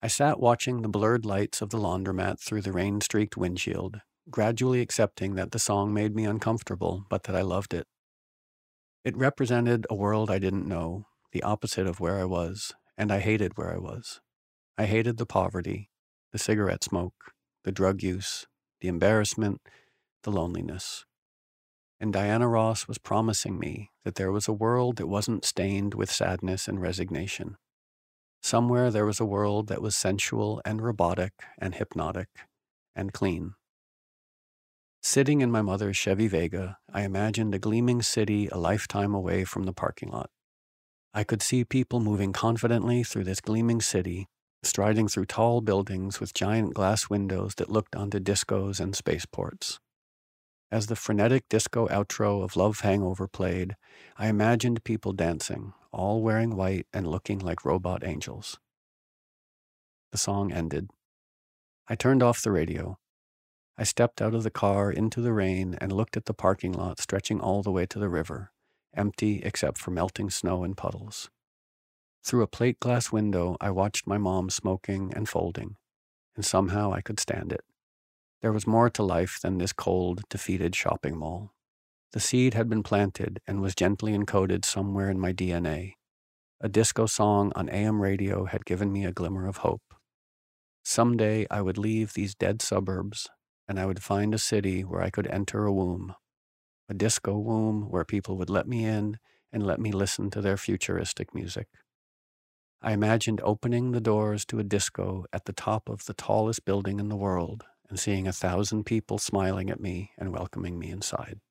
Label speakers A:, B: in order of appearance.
A: I sat watching the blurred lights of the laundromat through the rain-streaked windshield, gradually accepting that the song made me uncomfortable, but that I loved it. It represented a world I didn't know, the opposite of where I was, and I hated where I was. I hated the poverty, the cigarette smoke, the drug use, the embarrassment, the loneliness. And Diana Ross was promising me that there was a world that wasn't stained with sadness and resignation. Somewhere there was a world that was sensual and robotic and hypnotic and clean. Sitting in my mother's Chevy Vega, I imagined a gleaming city a lifetime away from the parking lot. I could see people moving confidently through this gleaming city, striding through tall buildings with giant glass windows that looked onto discos and spaceports. As the frenetic disco outro of Love Hangover played, I imagined people dancing, all wearing white and looking like robot angels. The song ended. I turned off the radio. I stepped out of the car into the rain and looked at the parking lot stretching all the way to the river, empty except for melting snow and puddles. Through a plate glass window, I watched my mom smoking and folding, and somehow I could stand it. There was more to life than this cold, defeated shopping mall. The seed had been planted and was gently encoded somewhere in my DNA. A disco song on AM radio had given me a glimmer of hope. Someday I would leave these dead suburbs, and I would find a city where I could enter a womb. A disco womb where people would let me in and let me listen to their futuristic music. I imagined opening the doors to a disco at the top of the tallest building in the world and seeing 1,000 people smiling at me and welcoming me inside.